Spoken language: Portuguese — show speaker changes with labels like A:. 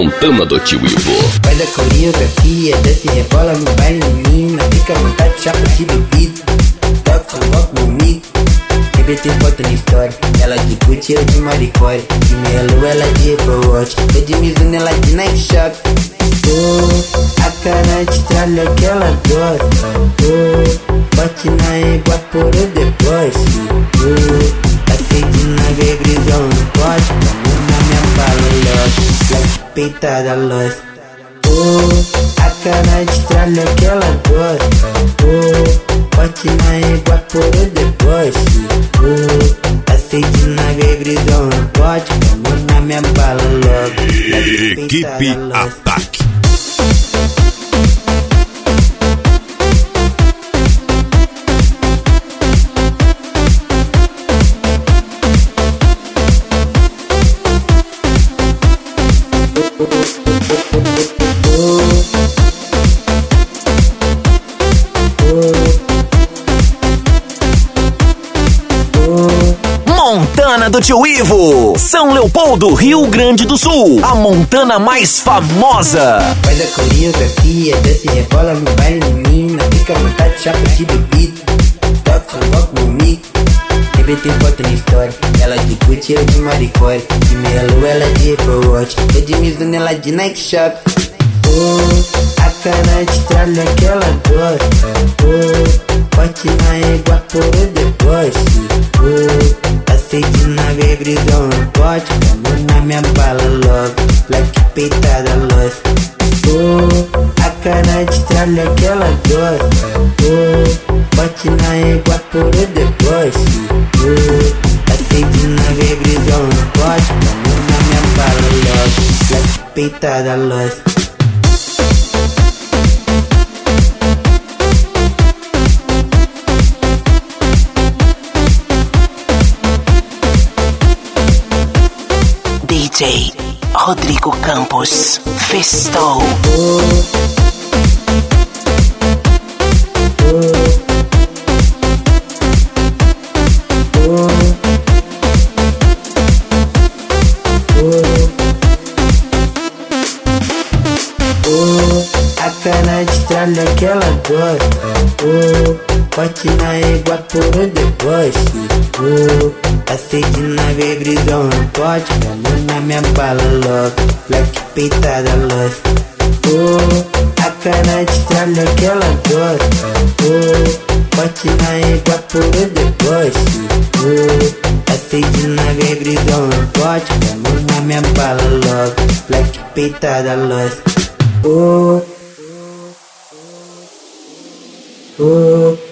A: Montana do Tio Ivo.
B: Faz a coreografia, desce e rebola no baile, menina. Fica à vontade, chapa de bebida. Toca o rock comigo. TBT bota na história. Ela de Gucci, eu de Maricore. De Melo, ela de Apple Watch. Eu de Mizuno, ela de Nike Shop. Oh, a cara de tralha que ela gosta. Oh, bate na égua por o deboche. Oh, tá feito na grisão, não pode. Vamos na minha bala, like peitada, lost. Oh, a cara de tralha que ela gosta. Oh, bate na égua por o deboche. Oh, tá feito na grisão, não pode. Vamos na minha bala, like
C: Equipe Ataque.
D: Montana do Tio Ivo, São Leopoldo, Rio Grande do Sul, a Montana mais famosa.
B: Faz a coreografia, desce e rebola no baile, menina. Fica à vontade, chapa de bebida. Toca o rock comigo. TBT bota na história. Ela de Gucci, eu de Maricore. De Melo, ela de Apple Watch. Eu de Mizuno, ela de Nike Shop. Oh, a cara de tralha que ela gosta. Oh, bate na égua por o deboche. Oh, aceite na grisão, não pode. Vamos na minha bala, love, like peitada, lost. Oh, a cara de tralha que ela gosta. Oh, bate na égua por o deboche. Oh, aceite na grisão, não pode. Vamos na minha bala, love, like peitada, lost.
D: DJ Rodrigo Campos, Festou.
B: A cara de tralha que ela gosta. Oh, bate na égua por o deboche. Oh, aceite na grisão, não pode. Vamos na minha bala, love, like peitada, lost. Oh, a cara de tralha que ela gosta. Oh, bate na égua por o deboche. Oh, aceite na grisão, não pode. Vamos na minha bala, love, like peitada, lost. Oh, oh.